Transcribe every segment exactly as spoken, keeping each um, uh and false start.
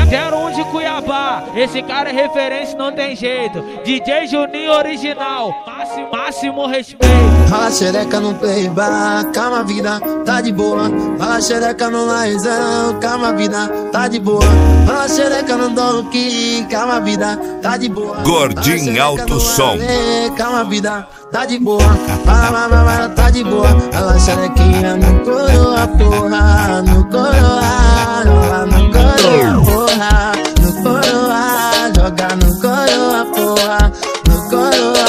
zero um de Cuiabá, esse cara é referência, não tem jeito. D J Juninho original, máximo, máximo respeito. Fala xereca no playback, calma vida, tá de boa. Fala xereca no laizão, calma vida, tá de boa. Fala xereca no donkey, calma vida, tá de boa. Gordinho Alto Som, calma vida, tá de boa. Fala mamãe, tá de boa. Fala xerequinha no coroa, porra, no coroa, joga no coroa, porra, no coroa, joga no coroa, porra, no coroa,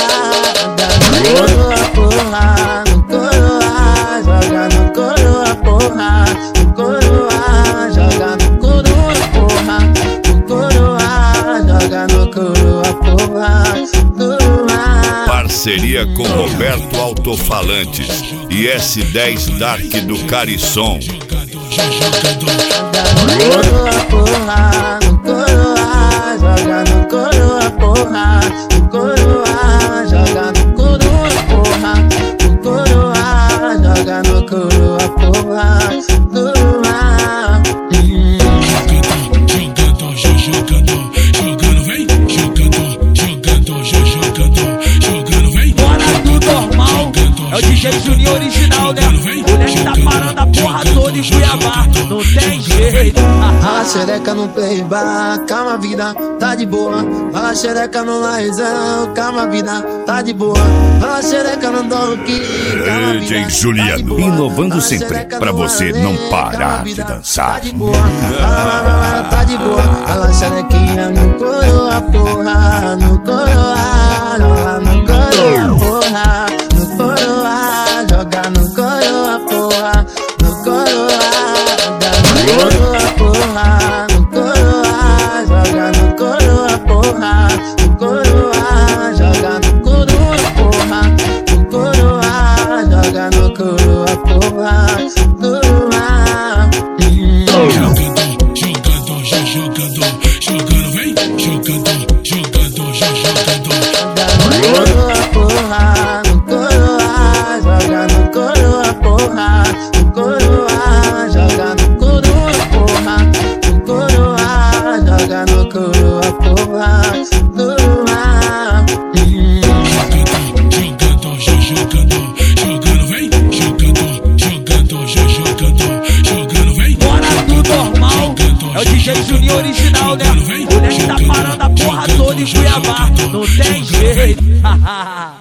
joga no coroa, porra, no coroa, joga no coroa, porra, no coroa, joga no coroa, porra, no coroa, joga no coroa, porra, coroa. Parceria com Roberto Altofalantes e S dez Dark do Carisson. Coroa, porra, no coroa, joga no coroa, porra, no coroa, joga no coroa, porra, no coroa, joga no coroa, porra, coroa. Jogando, jogando, vem, jogando, jogando, jogando, jogando, vem. Bora do normal, é o D J Juninho original, né? O moleque tá parando a porra toda em Cuiabá, não tem jeito. Fala xereca no playback, calma vida, tá de boa. Fala xereca no laizão, calma vida, tá de boa. Fala xereca no donkey, calma vida, D J Juliano, inovando sempre pra você não parar de dançar. Tá de boa, fala, tá de boa. Fala xerequinha no coroa, porra, no coroa, joga no coroa, porra, no coroa, joga no coroa, porra, no coroa, joga no coroa, porra, no coroa, joga no coroa, porra, no coroa, joga no coroa, porra, no coroa, joga no coroa, porra, coroa. Jogando, jogando, jogando, vem, jogando, jogando, jogando. Coroa, porra, no coroa, joga no coroa, porra, no coroa, joga no coroa, porra, no coroa, joga no coroa, porra, coroa. Jogando, jogando, jogando, vem, jogando, jogando, jogando, jogando, vem. Bora do normal, é o D J Juninho original, né? O moleque tá parando a porra toda em Cuiabá, não tem jeito.